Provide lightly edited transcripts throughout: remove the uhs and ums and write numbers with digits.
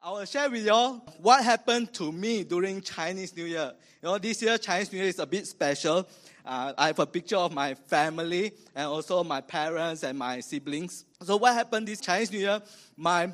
I will share with you all what happened to me during Chinese New Year. This year Chinese New Year is a bit special. I have a picture of my family and also my parents and my siblings. So what happened this Chinese New Year? My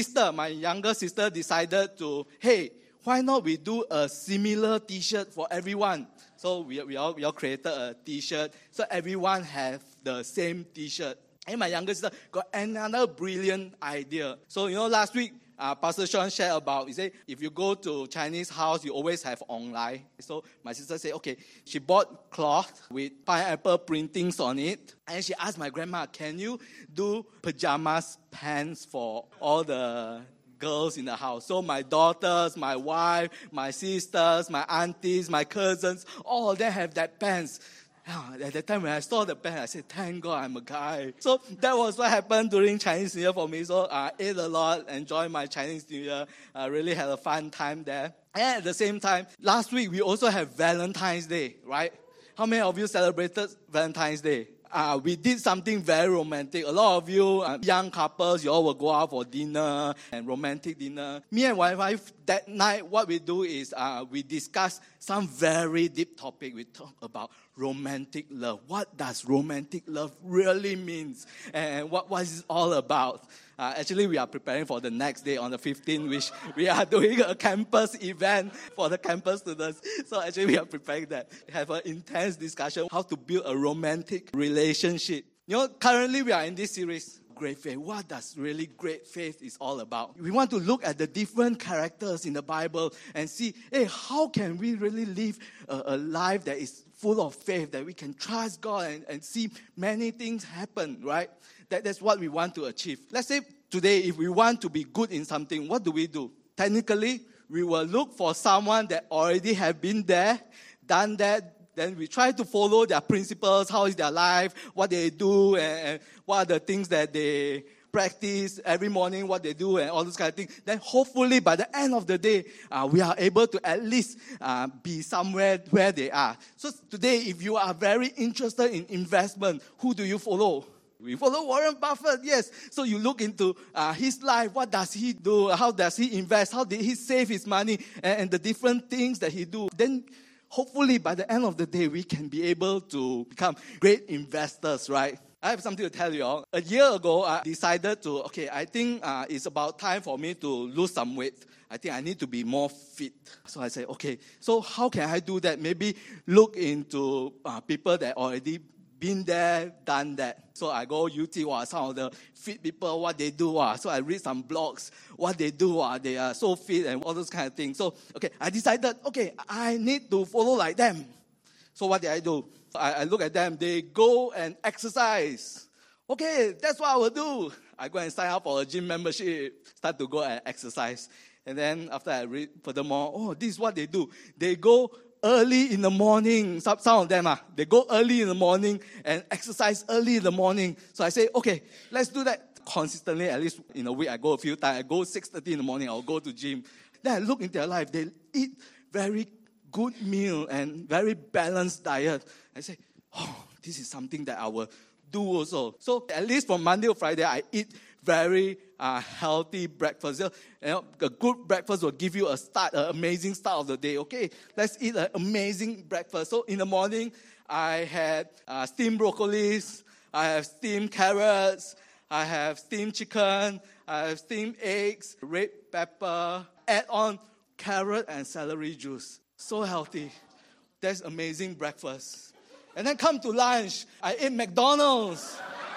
younger sister decided to, hey, why not we do a similar T-shirt for everyone? So we all created a T-shirt. So everyone have the same T-shirt. And my younger sister got another brilliant idea. So last week, Pastor Sean shared about, he said, if you go to Chinese house, you always have online. So my sister said, okay, she bought cloth with pineapple printings on it. And she asked my grandma, can you do pajamas pants for all the girls in the house? So my daughters, my wife, my sisters, my aunties, my cousins, all of them have that pants. At the time when I saw the band, I said, thank God I'm a guy. So that was what happened during Chinese New Year for me. So I ate a lot, enjoyed my Chinese New Year. I really had a fun time there. And at the same time, last week we also have Valentine's Day, right? How many of you celebrated Valentine's Day? We did something very romantic. A lot of you, young couples, you all will go out for dinner and romantic dinner. Me and my wife, that night, what we do is we discuss some very deep topic. We talk about romantic love. What does romantic love really means? And what is it all about? Actually, we are preparing for the next day on the 15th, which we are doing a campus event for the campus students. So actually, we are preparing that. We have an intense discussion how to build a romantic relationship. Currently we are in this series, Great Faith. What does really great faith is all about? We want to look at the different characters in the Bible and see, hey, how can we really live a life that is full of faith, that we can trust God and see many things happen, right? That's what we want to achieve. Let's say today, if we want to be good in something, what do? Technically, we will look for someone that already have been there, done that. Then we try to follow their principles, how is their life, what they do, and what are the things that they practice every morning, what they do, and all those kind of things. Then hopefully by the end of the day, we are able to at least be somewhere where they are. So today, if you are very interested in investment, who do you follow? We follow Warren Buffett, yes. So you look into his life. What does he do? How does he invest? How did he save his money? And the different things that he do. Then hopefully by the end of the day, we can be able to become great investors, right? I have something to tell you all. A year ago, I decided to, I think it's about time for me to lose some weight. I think I need to be more fit. So I said, so how can I do that? Maybe look into people that already been there, done that. So I go YouTube, some of the fit people, what they do. So I read some blogs, what they do. They are so fit and all those kind of things. So, I decided, I need to follow like them. So what did I do? I look at them. They go and exercise. That's what I will do. I go and sign up for a gym membership, start to go and exercise. And then after I read furthermore, this is what they do. They go early in the morning. Some of them, they go early in the morning and exercise early in the morning. So I say, let's do that consistently. At least in a week, I go a few times. I go 6:30 in the morning. I'll go to gym. Then I look into their life. They eat very good meal and very balanced diet. I say, this is something that I will do also. So at least from Monday to Friday, I eat very healthy breakfast. A good breakfast will give you an amazing start of the day. Let's eat an amazing breakfast. So in the morning, I had steamed broccolis, I have steamed carrots, I have steamed chicken, I have steamed eggs, red pepper, add on carrot and celery juice. So healthy. That's amazing breakfast. And then come to lunch, I ate McDonald's.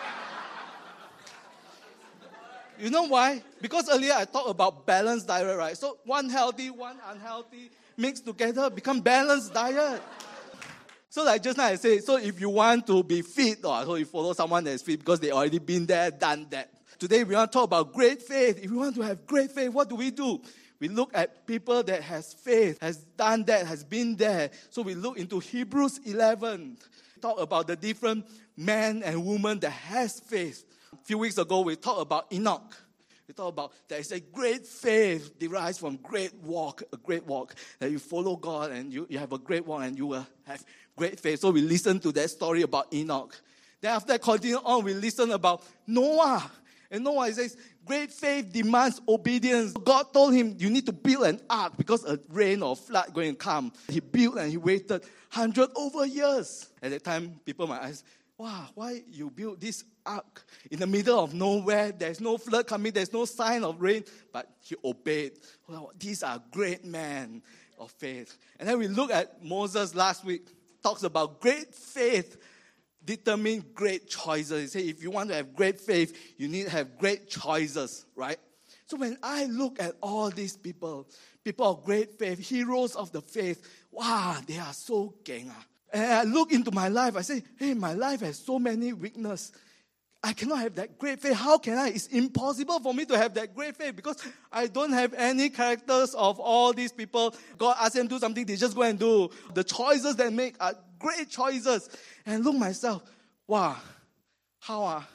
You know why? Because earlier I talked about balanced diet, right? So one healthy, one unhealthy, mixed together, become balanced diet. So like just now I said, so if you want to be fit, so you follow someone that is fit because they already been there, done that. Today we want to talk about great faith. If we want to have great faith, what do? We look at people that has faith, has done that, has been there. So we look into Hebrews 11. Talk about the different men and women that has faith. A few weeks ago, we talked about Enoch. We talked about there is a great faith derives from a great walk, that you follow God and you have a great walk and you will have great faith. So we listened to that story about Enoch. Then after that, continue on, we listen about Noah. And Noah says, Great faith demands obedience. God told him, you need to build an ark because a rain or flood going to come. He built and he waited 100 over years. At that time, people might ask, wow, why you build this ark in the middle of nowhere? There's no flood coming. There's no sign of rain. But he obeyed. Well, these are great men of faith. And then we look at Moses last week. Talks about great faith determine great choices. He said, if you want to have great faith, you need to have great choices, right? So when I look at all these people of great faith, heroes of the faith, wow, they are so geng. And I look into my life, I say, hey, my life has so many weaknesses. I cannot have that great faith. How can I? It's impossible for me to have that great faith because I don't have any characters of all these people. God asks them to do something, they just go and do. The choices they make are great choices. And look myself, wow, how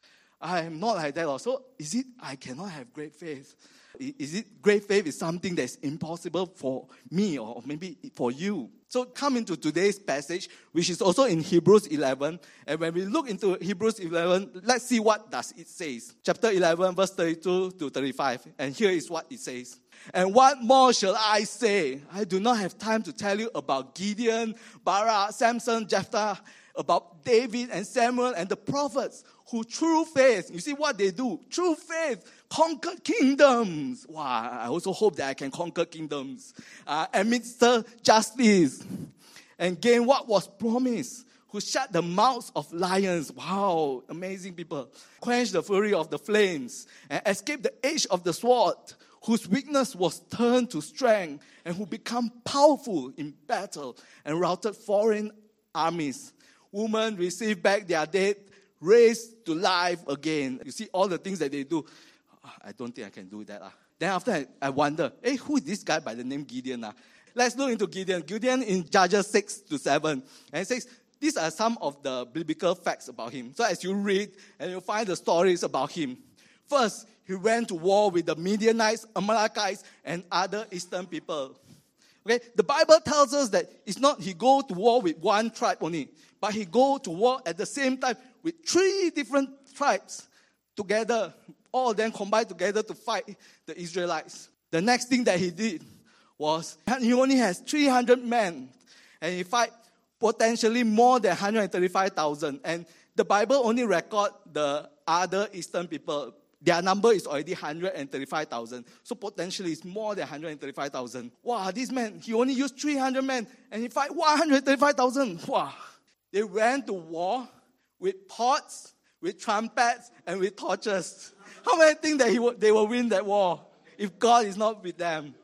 I am not like that also. Is it I cannot have great faith? Is it great faith is something that's impossible for me or maybe for you? So come into today's passage, which is also in Hebrews 11. And when we look into Hebrews 11, let's see what does it says. Chapter 11, verse 32 to 35. And here is what it says. And what more shall I say? I do not have time to tell you about Gideon, Barak, Samson, Jephthah, about David and Samuel and the prophets who through faith, you see what they do? Through faith, conquered kingdoms. Wow, I also hope that I can conquer kingdoms. Administer justice and gain what was promised. Who shut the mouths of lions. Wow, amazing people. Quench the fury of the flames and escape the edge of the sword. Whose weakness was turned to strength and who become powerful in battle and routed foreign armies. Women receive back their dead, raised to life again. You see all the things that they do. I don't think I can do that. Then after I wonder, hey, who is this guy by the name Gideon? Let's look into Gideon. Gideon in Judges 6 to 7. And it says, these are some of the biblical facts about him. So as you read and you find the stories about him. First, he went to war with the Midianites, Amalekites, and other eastern people. Okay, the Bible tells us that it's not he go to war with one tribe only, but he go to war at the same time with 3 different tribes together, all of them combined together to fight the Israelites. The next thing that he did was he only has 300 men, and he fight potentially more than 135,000. And the Bible only record the other eastern people. Their number is already 135,000. So potentially it's more than 135,000. Wow, this man, he only used 300 men and he fight 135,000. Wow. They went to war with pots, with trumpets, and with torches. How many think that they will win that war if God is not with them?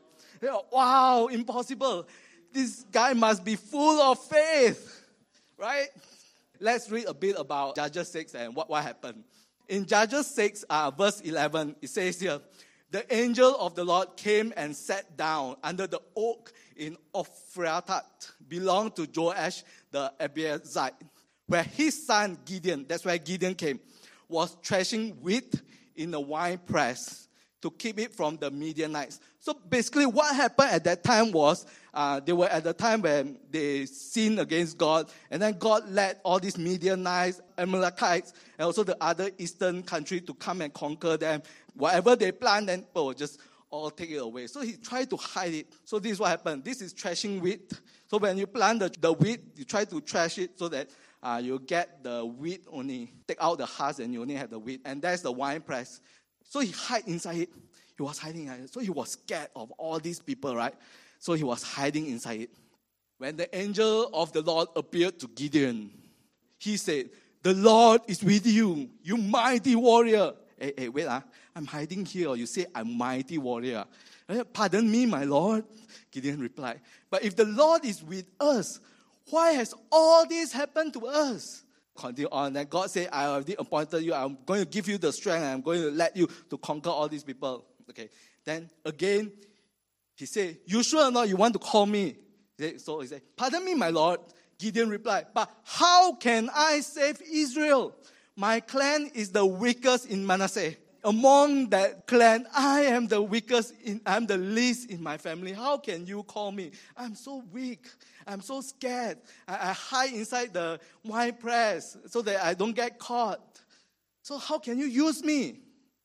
Wow, impossible. This guy must be full of faith, right? Let's read a bit about Judges 6 and what happened. In Judges 6, verse 11, it says here, the angel of the Lord came and sat down under the oak in Ophrah, belonged to Joash the Abiezrite, where his son Gideon, that's where Gideon came, was threshing wheat in the wine press to keep it from the Midianites. So basically what happened at that time was, they were at the time when they sinned against God, and then God led all these Midianites, Amalekites, and also the other eastern country to come and conquer them. Whatever they planned, then people would just all take it away. So he tried to hide it. So this is what happened. This is threshing wheat. So when you plant the wheat, you try to thresh it so that you get the wheat only. Take out the husk and you only have the wheat. And that's the wine press. So he hid inside it. He was hiding inside it. So he was scared of all these people, right? So he was hiding inside it. When the angel of the Lord appeared to Gideon, he said, the Lord is with you, you mighty warrior. Hey, wait, I'm hiding here. Or you say, I'm mighty warrior. Pardon me, my Lord. Gideon replied, but if the Lord is with us, why has all this happened to us? Continue on. Then God said, I already appointed you. I'm going to give you the strength. I'm going to let you to conquer all these people. Okay. Then again, he said, you sure or not you want to call me? So he said, pardon me, my Lord. Gideon replied, but how can I save Israel? My clan is the weakest in Manasseh. Among that clan, I am the weakest, I'm the least in my family. How can you call me? I'm so weak. I'm so scared. I hide inside the wine press so that I don't get caught. So how can you use me?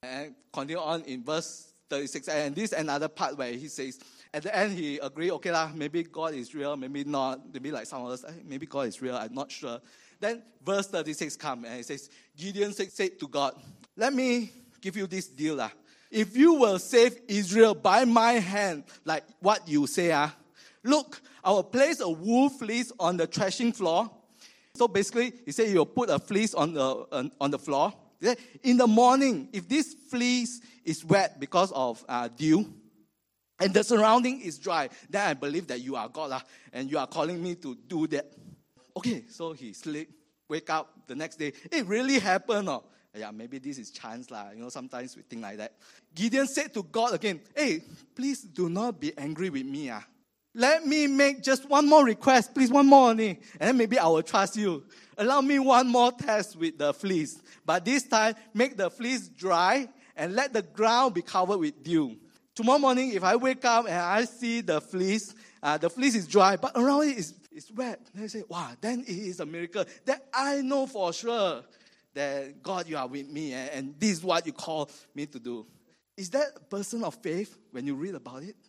And continue on in verse 36. And this is another part where he says, at the end he agreed, okay lah, maybe God is real, maybe not. Maybe like some of us, maybe God is real, I'm not sure. Then verse 36 comes and it says, Gideon said to God, let me give you this deal lah. If you will save Israel by my hand, like what you say, look, I will place a wool fleece on the threshing floor. So basically, he said he will put a fleece on the floor. In the morning, if this fleece is wet because of dew, and the surrounding is dry, then I believe that you are God, and you are calling me to do that. Okay, so he sleep, wake up the next day. It really happened. Yeah, maybe this is chance. Sometimes we think like that. Gideon said to God again, hey, please do not be angry with me. Let me make just one more request. Please, one more only. And then maybe I will trust you. Allow me one more test with the fleece. But this time, make the fleece dry and let the ground be covered with dew. Tomorrow morning, if I wake up and I see the fleece is dry, but around it is wet. Then I say, wow, then it is a miracle. Then I know for sure that God, you are with me, and this is what you call me to do. Is that a person of faith when you read about it?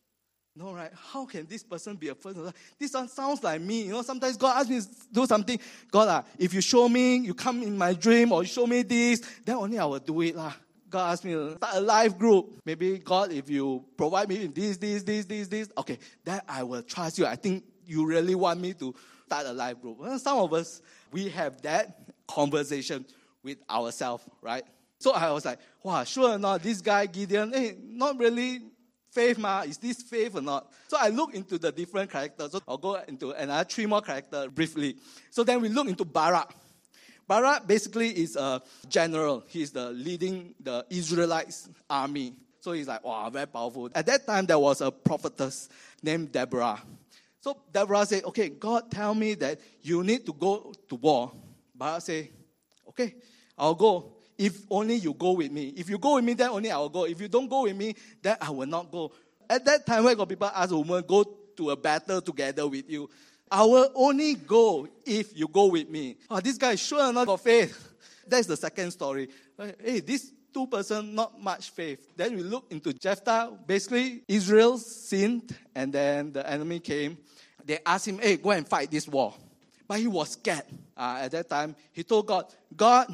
No, right? How can this person be a person? This one sounds like me. Sometimes God asks me to do something. God, if you show me, you come in my dream, or you show me this, then only I will do it. God asked me to start a life group. Maybe, God, if you provide me this, okay, then I will trust you. I think you really want me to start a life group. Well, some of us, we have that conversation with ourselves, right? So I was like, wow, sure or not, this guy, Gideon, not really faith, is this faith or not? So I look into the different characters. So I'll go into another 3 more characters briefly. So then we look into Barak. Barak basically is a general. He's leading the Israelites army. So he's like, wow, very powerful. At that time, there was a prophetess named Deborah. So Deborah said, okay, God tell me that you need to go to war. Barak said, okay, I'll go. If only you go with me. If you go with me, then only I will go. If you don't go with me, then I will not go. At that time, when people ask a woman, go to a battle together with you, I will only go if you go with me. Oh, this guy is sure not of faith. That's the second story. Hey, these 2 persons, not much faith. Then we look into Jephthah. Basically, Israel sinned, and then the enemy came. They asked him, hey, go and fight this war. But he was scared. At that time, he told God, God,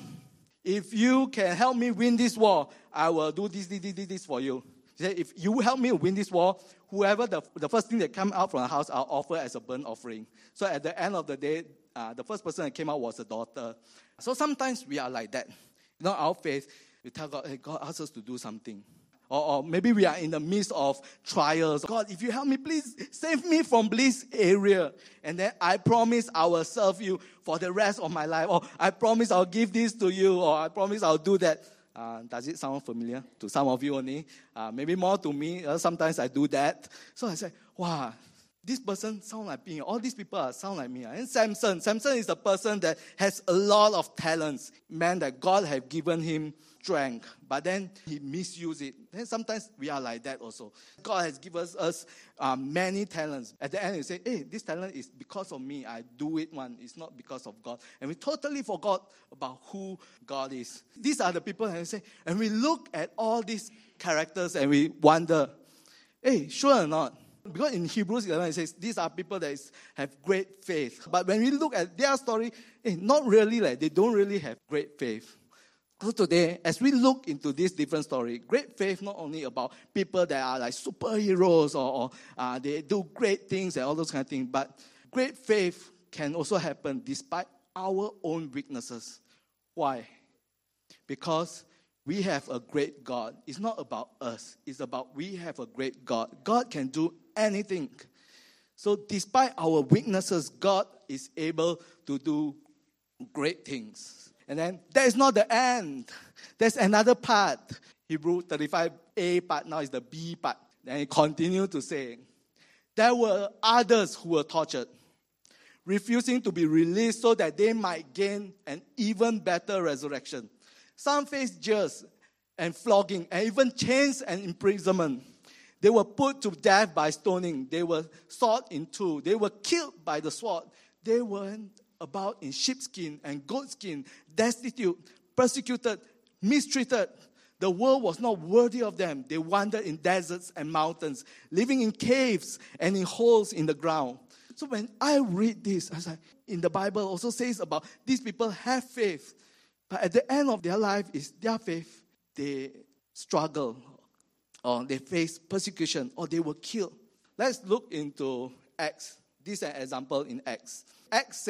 if you can help me win this war, I will do this for you. He said, if you help me win this war, whoever the first thing that come out from the house, I'll offer as a burnt offering. So at the end of the day, the first person that came out was a daughter. So sometimes we are like that. Our faith, we tell God, hey, God asks us to do something. Or maybe we are in the midst of trials. God, if you help me, please save me from this area. And then I promise I will serve you for the rest of my life. Or I promise I'll give this to you. Or I promise I'll do that. Does it sound familiar to some of you only? Maybe more to me. Sometimes I do that. So I say, wow, this person sound like me. All these people sound like me. And Samson is a person that has a lot of talents. Man, that God have given him strength, but then he misused it. Then sometimes we are like that also. God has given us many talents. At the end, you say, hey, this talent is because of me. I do it one. It's not because of God. And we totally forgot about who God is. These are the people that say, and we look at all these characters and we wonder, hey, sure or not? Because in Hebrews 11, it says, these are people that have great faith. But when we look at their story, not really, they don't really have great faith. So today, as we look into this different story, great faith not only about people that are like superheroes or they do great things and all those kind of things, but great faith can also happen despite our own weaknesses. Why? Because we have a great God. It's not about us. It's about we have a great God. God can do anything. So despite our weaknesses, God is able to do great things. And then that is not the end. There's another part. Hebrew 35a part, now is the B part. Then he continued to say, there were others who were tortured, refusing to be released so that they might gain an even better resurrection. Some faced jeers and flogging and even chains and imprisonment. They were put to death by stoning. They were sawed in two. They were killed by the sword. They went about in sheepskin and goatskin, destitute, persecuted, mistreated, The world was not worthy of them. They wandered in deserts and mountains, living in caves and in holes in the ground. So when I read this, I was like, in the Bible also says about these people have faith. But at the end of their life is their faith. They struggle, or they face persecution, or they were killed. Let's look into Acts. This is an example in Acts. Acts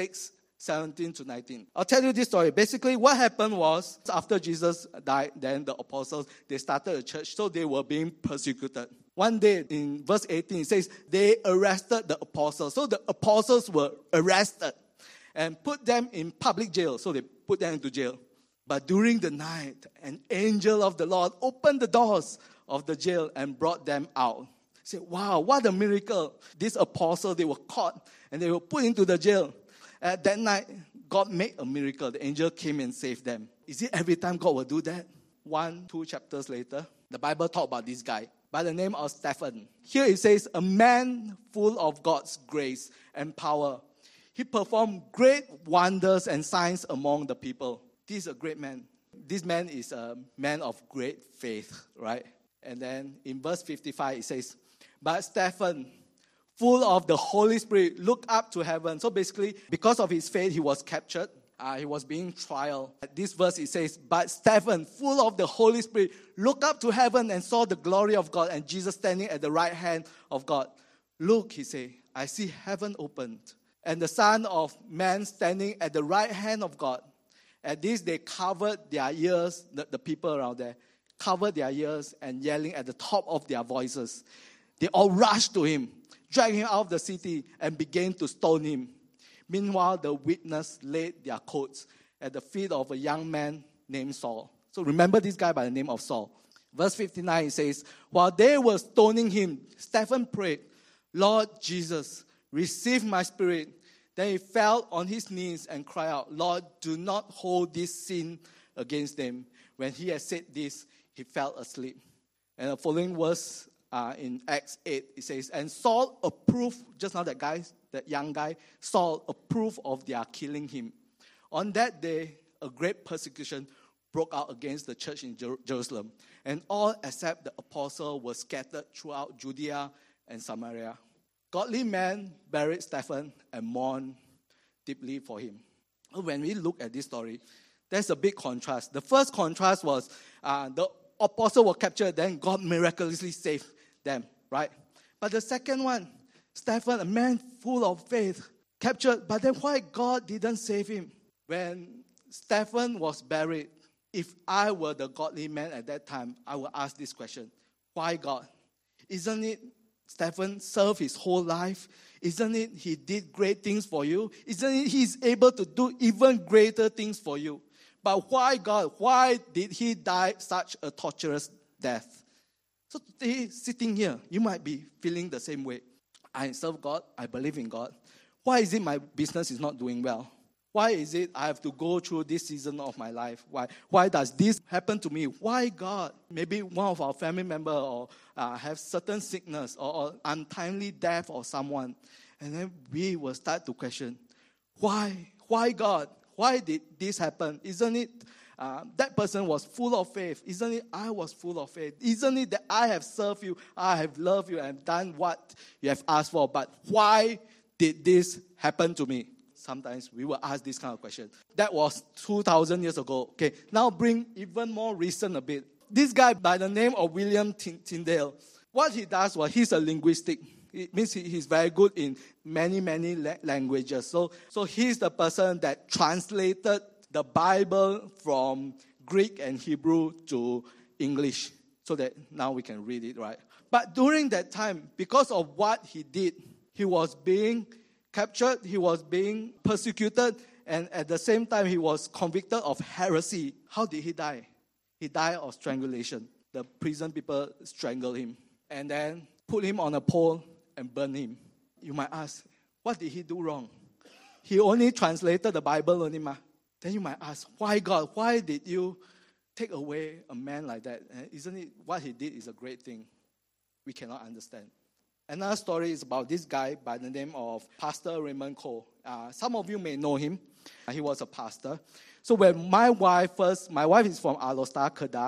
6:17-19. I'll tell you this story. Basically, what happened was, after Jesus died, then the apostles, they started a church, so they were being persecuted. One day, in verse 18, it says, they arrested the apostles. So the apostles were arrested and put them in public jail. So they put them into jail. But during the night, an angel of the Lord opened the doors of the jail and brought them out. Say, wow, what a miracle. These apostles, they were caught and they were put into the jail. That night, God made a miracle. The angel came and saved them. Is it every time God will do that? 1-2 chapters later, the Bible talks about this guy by the name of Stephen. Here it says, a man full of God's grace and power. He performed great wonders and signs among the people. This is a great man. This man is a man of great faith, right? And then in verse 55, it says, but Stephen, full of the Holy Spirit, looked up to heaven. So basically, because of his faith, he was captured. He was being trial. At this verse, it says, but Stephen, full of the Holy Spirit, looked up to heaven and saw the glory of God and Jesus standing at the right hand of God. Look, he said, I see heaven opened and the Son of Man standing at the right hand of God. At this, they covered their ears, the people around there, covered their ears and yelling at the top of their voices. They all rushed to him, dragged him out of the city, and began to stone him. Meanwhile, the witness laid their coats at the feet of a young man named Saul. So remember this guy by the name of Saul. Verse 59 says, while they were stoning him, Stephen prayed, Lord Jesus, receive my spirit. Then he fell on his knees and cried out, Lord, do not hold this sin against them. When he had said this, he fell asleep. And the following verse in Acts 8, it says, and Saul approved, just now that young guy, Saul approved of their killing him. On that day, a great persecution broke out against the church in Jerusalem. And all except the apostle were scattered throughout Judea and Samaria. Godly men buried Stephen and mourned deeply for him. When we look at this story, there's a big contrast. The first contrast was the apostles were captured, then God miraculously saved them, right? But the second one, Stephen, a man full of faith, captured, but then why God didn't save him? When Stephen was buried, if I were the godly man at that time, I would ask this question, why God? Isn't it Stephen served his whole life? Isn't it he did great things for you? Isn't it he's able to do even greater things for you? But why God? Why did he die such a torturous death? So today, sitting here, you might be feeling the same way. I serve God. I believe in God. Why is it my business is not doing well? Why is it I have to go through this season of my life? Why does this happen to me? Why God? Maybe one of our family member or have certain sickness or untimely death of someone. And then we will start to question, why? Why God? Why did this happen? Isn't it that person was full of faith? Isn't it I was full of faith? Isn't it that I have served you, I have loved you, and done what you have asked for? But why did this happen to me? Sometimes we will ask this kind of question. That was 2,000 years ago. Okay, now bring even more recent a bit. This guy by the name of William Tyndale, what he does was he's a linguistic. It means he's very good in many languages. So he's the person that translated the Bible from Greek and Hebrew to English so that now we can read it, right? But during that time, because of what he did, he was being captured, he was being persecuted, and at the same time, he was convicted of heresy. How did he die? He died of strangulation. The prison people strangled him and then put him on a pole and burned him. You might ask, what did he do wrong? He only translated the Bible only, ma. Then you might ask, why God? Why did you take away a man like that? Isn't it what he did is a great thing? We cannot understand. Another story is about this guy by the name of Pastor Raymond Cole. Some of you may know him. He was a pastor. So when my wife is from Alostar, Kedah.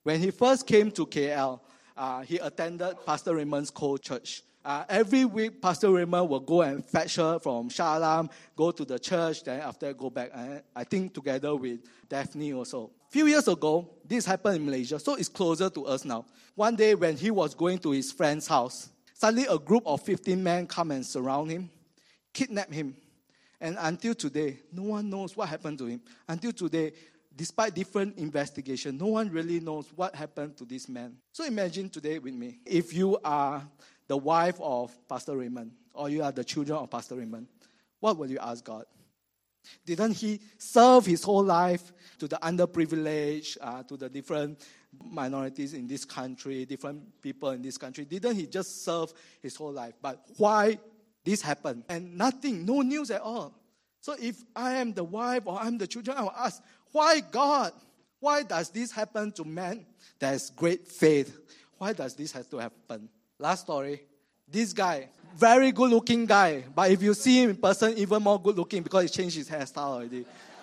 When he first came to KL, he attended Pastor Raymond's co-church. Every week, Pastor Raymond will go and fetch her from Shah Alam, go to the church, then after go back. I think together with Daphne also. A few years ago, this happened in Malaysia, so it's closer to us now. One day when he was going to his friend's house, suddenly a group of 15 men come and surround him, kidnap him. And until today, no one knows what happened to him. Until today, despite different investigation, no one really knows what happened to this man. So imagine today with me, if you are the wife of Pastor Raymond, or you are the children of Pastor Raymond, what will you ask God? Didn't he serve his whole life to the underprivileged, to the different minorities in this country, different people in this country? Didn't he just serve his whole life? But why this happened? And nothing, no news at all. So if I am the wife or I'm the children, I will ask, why God? Why does this happen to man that has great faith? Why does this have to happen? Last story. This guy, very good-looking guy, but if you see him in person, even more good-looking because he changed his hairstyle already.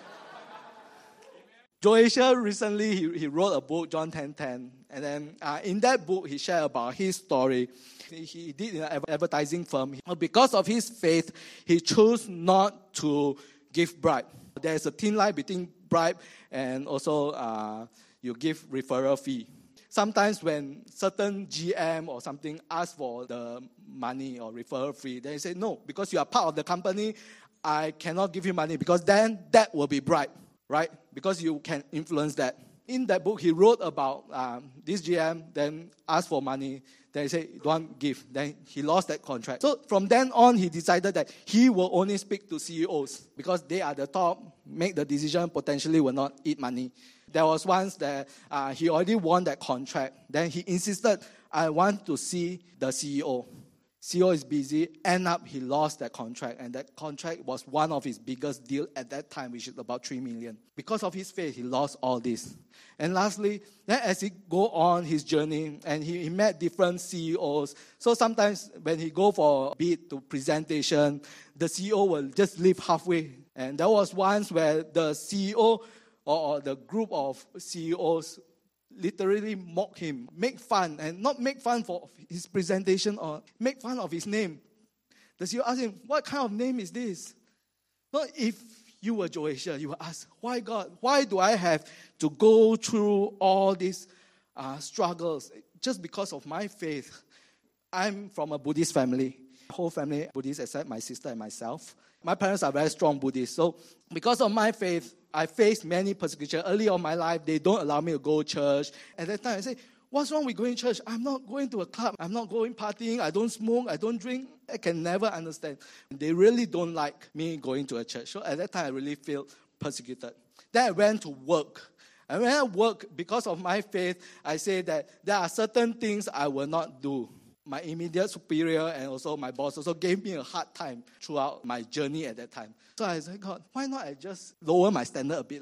Joasia recently, he wrote a book, John 10:10, and then in that book, he shared about his story. He did in an advertising firm. Because of his faith, he chose not to give bribe. There's a thin line between bribe and also you give referral fee. Sometimes when certain GM or something ask for the money or referral fee, they say, no, because you are part of the company, I cannot give you money because then that will be bribe, right? Because you can influence that. In that book, he wrote about this GM, then asked for money. Then he said, don't give. Then he lost that contract. So from then on, he decided that he will only speak to CEOs because they are the top, make the decision, potentially will not eat money. There was once that he already won that contract. Then he insisted, I want to see the CEO. CEO is busy. End up, he lost that contract. And that contract was one of his biggest deals at that time, which is about 3 million. Because of his faith, he lost all this. And lastly, then as he go on his journey, and he met different CEOs. So sometimes when he go for a bid to presentation, the CEO will just leave halfway. And there was once where the CEO or the group of CEOs literally mock him, make fun, and not make fun for his presentation or make fun of his name. The CEO asked him, what kind of name is this? Not if you were Joasia, you would ask, why God? Why do I have to go through all these struggles just because of my faith? I'm from a Buddhist family. Whole family Buddhist except my sister and myself. My parents are very strong Buddhists. So because of my faith, I faced many persecution. Early in my life, they don't allow me to go to church. At that time, I say, what's wrong with going to church? I'm not going to a club. I'm not going partying. I don't smoke. I don't drink. I can never understand. They really don't like me going to a church. So at that time, I really feel persecuted. Then I went to work. And when I work, because of my faith, I say that there are certain things I will not do. My immediate superior and also my boss also gave me a hard time throughout my journey at that time. So I said, God, why not I just lower my standard a bit?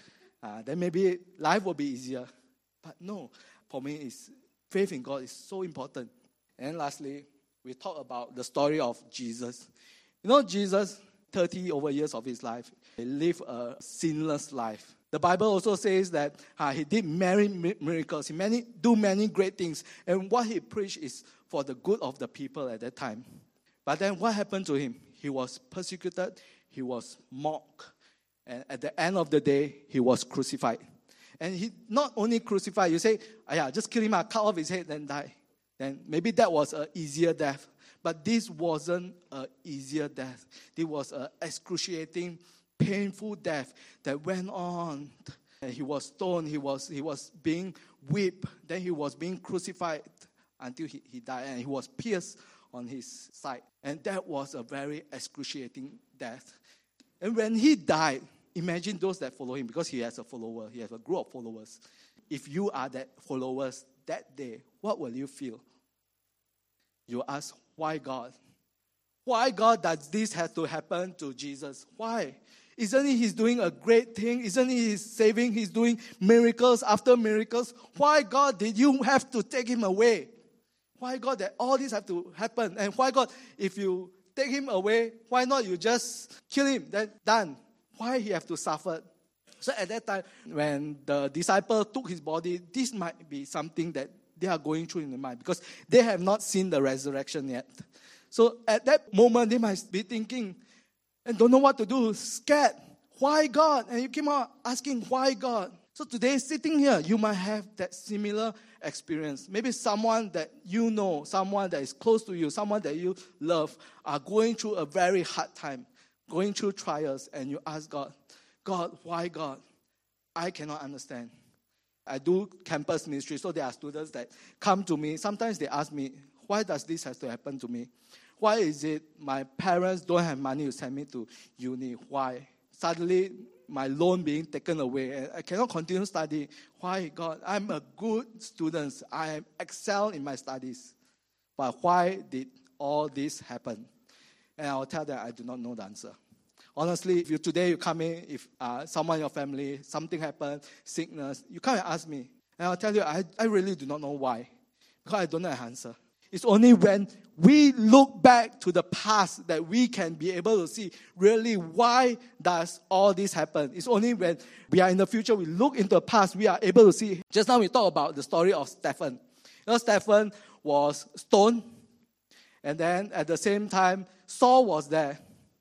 Then maybe life will be easier. But no, for me, faith in God is so important. And lastly, we talk about the story of Jesus. You know, Jesus, 30 over years of his life, he lived a sinless life. The Bible also says that he did many miracles. He do many great things. And what he preached is for the good of the people at that time. But then what happened to him? He was persecuted. He was mocked. And at the end of the day, he was crucified. And he not only crucified, you say, just kill him, cut off his head, then die. Then maybe that was an easier death. But this wasn't an easier death. It was an excruciating, painful death that went on. And he was stoned. He was being whipped. Then he was being crucified until he died. And he was pierced on his side. And that was a very excruciating death. And when he died, imagine those that follow him, because he has a follower. He has a group of followers. If you are that followers that day, what will you feel? You ask, why God? Why God does this have to happen to Jesus? Why? Isn't he's doing a great thing? Isn't he saving? He's doing miracles after miracles. Why God did you have to take him away? Why God that all this have to happen? And why God, if you take him away, why not you just kill him? Then done. Why he have to suffer So at that time, when the disciple took his body, this might be something that they are going through in their mind because they have not seen the resurrection yet. So at that moment, they might be thinking and don't know what to do, scared. Why God? And you keep on asking, why God? So today, sitting here, you might have that similar experience. Maybe someone that you know, someone that is close to you, someone that you love, are going through a very hard time, going through trials, and you ask God, God, why God? I cannot understand. I do campus ministry, so there are students that come to me. Sometimes they ask me, why does this have to happen to me? Why is it my parents don't have money to send me to uni? Why? Suddenly, my loan being taken away, and I cannot continue studying. Why, God? I'm a good student. I excel in my studies. But why did all this happen? And I'll tell them I do not know the answer. Honestly, if today you come in, if someone in your family, something happened, sickness, you come and ask me. And I'll tell you, I really do not know why. Because I don't know the answer. It's only when we look back to the past that we can be able to see really why does all this happen. It's only when we are in the future, we look into the past, we are able to see. Just now we talked about the story of Stephen. Stephen was stoned. And then at the same time, Saul was there.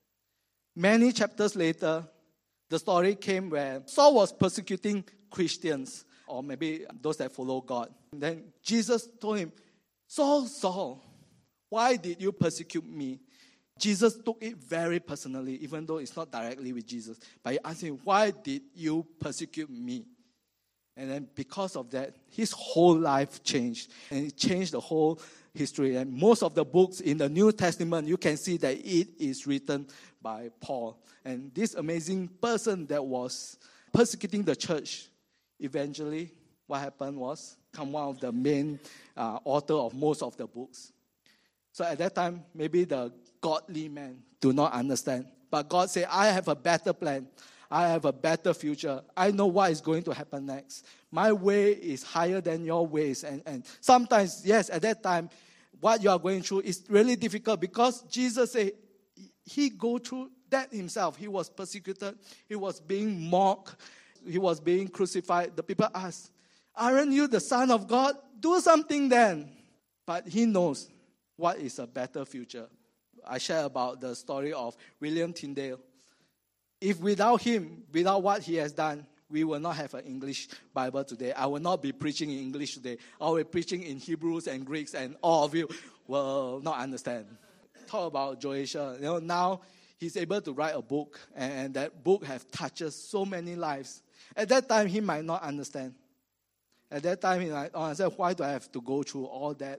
Many chapters later, the story came where Saul was persecuting Christians, or maybe those that follow God. And then Jesus told him, Saul, Saul, why did you persecute me? Jesus took it very personally, even though it's not directly with Jesus. But he asked him, why did you persecute me? And then because of that, his whole life changed. And it changed the whole history. And most of the books in the New Testament, you can see that it is written by Paul. And this amazing person that was persecuting the church, eventually, what happened was, become one of the main author of most of the books. So at that time, maybe the godly man do not understand. But God said, I have a better plan. I have a better future. I know what is going to happen next. My way is higher than your ways. And sometimes, yes, at that time, what you are going through is really difficult because Jesus said he go through that himself. He was persecuted. He was being mocked. He was being crucified. The people asked, aren't you the Son of God? Do something then. But he knows what is a better future. I share about the story of William Tyndale. If without him, without what he has done, we will not have an English Bible today. I will not be preaching in English today. I will be preaching in Hebrews and Greeks, and all of you will not understand. Talk about Joashua. Now he's able to write a book, and that book has touched so many lives. At that time, he might not understand. At that time, he might understand, why do I have to go through all that?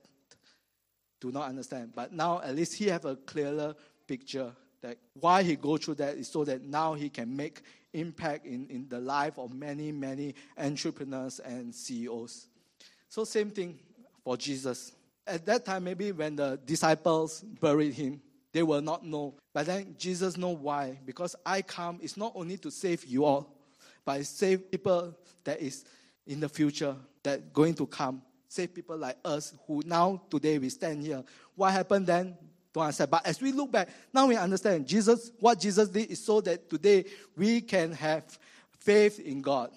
Do not understand. But now, at least he have a clearer picture that why he go through that is so that now he can make impact in the life of many, many entrepreneurs and CEOs. So same thing for Jesus. At that time, maybe when the disciples buried him, they will not know. But then Jesus know why. Because I come, it's not only to save you all, but it's save people that is in the future, that going to come. Save people like us who now, today, we stand here. What happened then? Don't understand. But as we look back, now we understand what Jesus did is so that today we can have faith in God.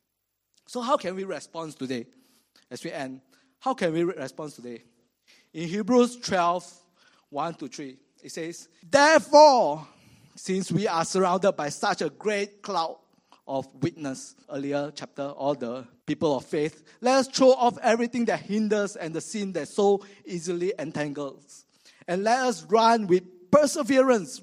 So how can we respond today? As we end, how can we respond today? In Hebrews 12, 1-3, it says, therefore, since we are surrounded by such a great cloud of witness, earlier chapter, all the people of faith, let us throw off everything that hinders and the sin that so easily entangles. And let us run with perseverance,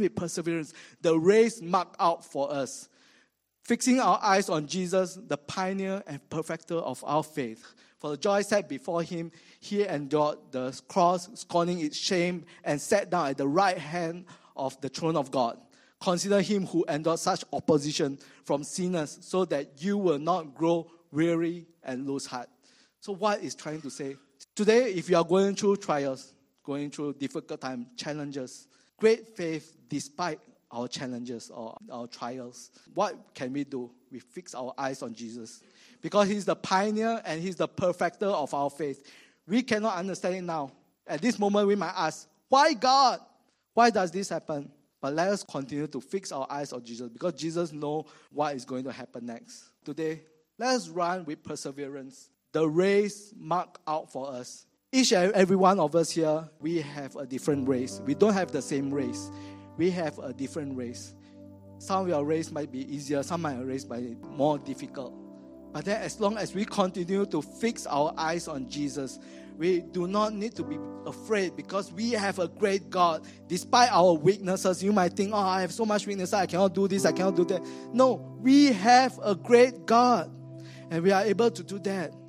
the race marked out for us, fixing our eyes on Jesus, the pioneer and perfecter of our faith. For the joy set before him, he endured the cross, scorning its shame, and sat down at the right hand of the throne of God. Consider him who endured such opposition from sinners, so that you will not grow weary and lose heart. So what is trying to say? Today, if you are going through trials, going through difficult times, challenges, great faith despite our challenges or our trials, what can we do? We fix our eyes on Jesus. Because he's the pioneer and he's the perfecter of our faith. We cannot understand it now. At this moment, we might ask, why God? Why does this happen? But let us continue to fix our eyes on Jesus, because Jesus knows what is going to happen next. Today, let us run with perseverance. The race marked out for us. Each and every one of us here, we have a different race. We don't have the same race. We have a different race. Some of your race might be easier. Some of your race might be more difficult. But then as long as we continue to fix our eyes on Jesus, we do not need to be afraid, because we have a great God. Despite our weaknesses, you might think, I have so much weakness, I cannot do this, I cannot do that. No, we have a great God, and we are able to do that.